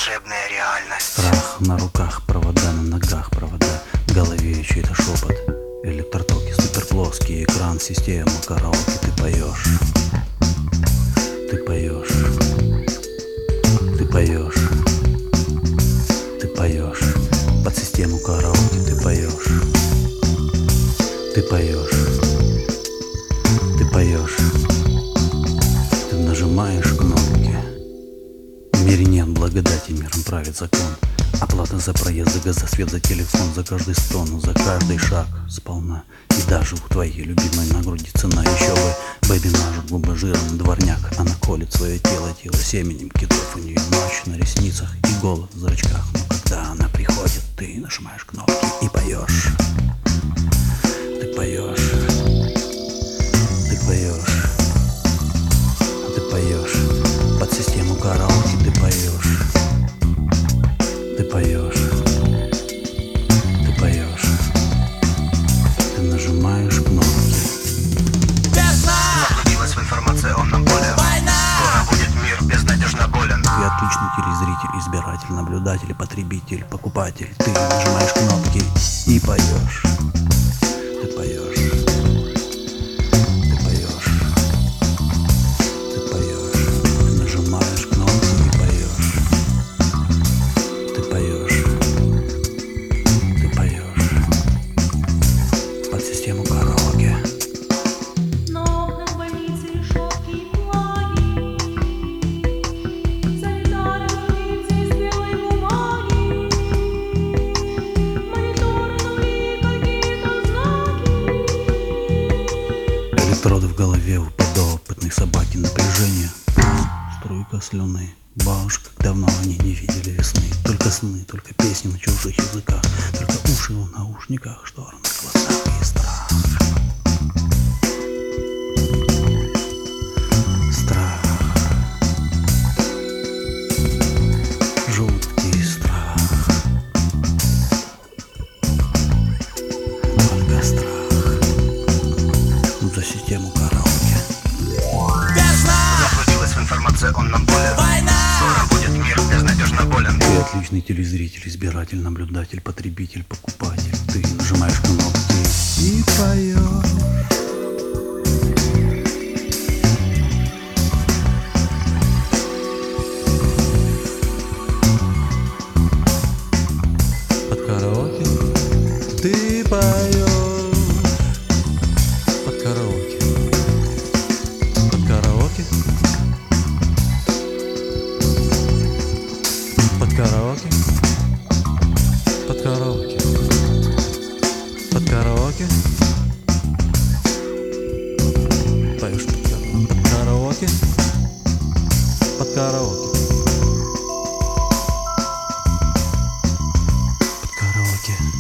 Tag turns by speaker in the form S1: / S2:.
S1: волшебная реальность.
S2: Страх на руках, провода на ногах, провода в голове, чей-то шепот. Электротоки, суперплоский экран, система караоке. Ты поешь, ты поешь, ты поешь, ты поешь. Под систему караоке ты поешь, ты поешь, ты поешь. Ты нажимаешь кнопки. В мире нет благодати, миром правит закон. Оплата за проезд, за газ, за свет, за телефон, за каждый стон, за каждый шаг сполна. И даже у твоей любимой на груди цена. Еще бы бэби мажет губы жиром, дворняк. Она колет свое тело семенем китов. У нее ночь на ресницах и голод в зрачках. Но когда она приходит, ты нажимаешь кнопки и поешь. Ты поешь, ты поешь, ты поешь. Под систему караоке ты поешь. Ты поешь, ты поешь, ты нажимаешь кнопки.
S1: Заблудилась в информационном поле. Скоро будет мир безнадежно болен.
S2: Ты отличный телезритель, избиратель, наблюдатель, потребитель, покупатель. Ты нажимаешь кнопки и поешь. Ты поешь, ты поешь, ты поешь. Ты нажимаешь кнопки и поешь. Ты поешь, ты поешь. Под систему караоке.
S3: На окнах больницы решетки и флаги, санитары лица из белой бумаги, мониторы нули, какие-то знаки.
S2: Электроды в голове у подопытной собаки, напряжение, струйка слюны. Бабушка, как давно они не видели весны. Только сны, только песни на чужих языках, только уши в наушниках, шторы на глазах и страх. Страх, жуткий страх, только страх за систему караоке.
S1: Заблудилась в информационном поле. Скоро будет мир безнадежно болен.
S2: Ты отличный телезритель, избиратель, наблюдатель, потребитель, покупатель. Ты нажимаешь кнопки и поешь. Под караоке ты поешь. Под караоке. Под караоке. Под караоке. Под караоке. Под караоке. Поешь под караоке. Под караоке. Под караоке.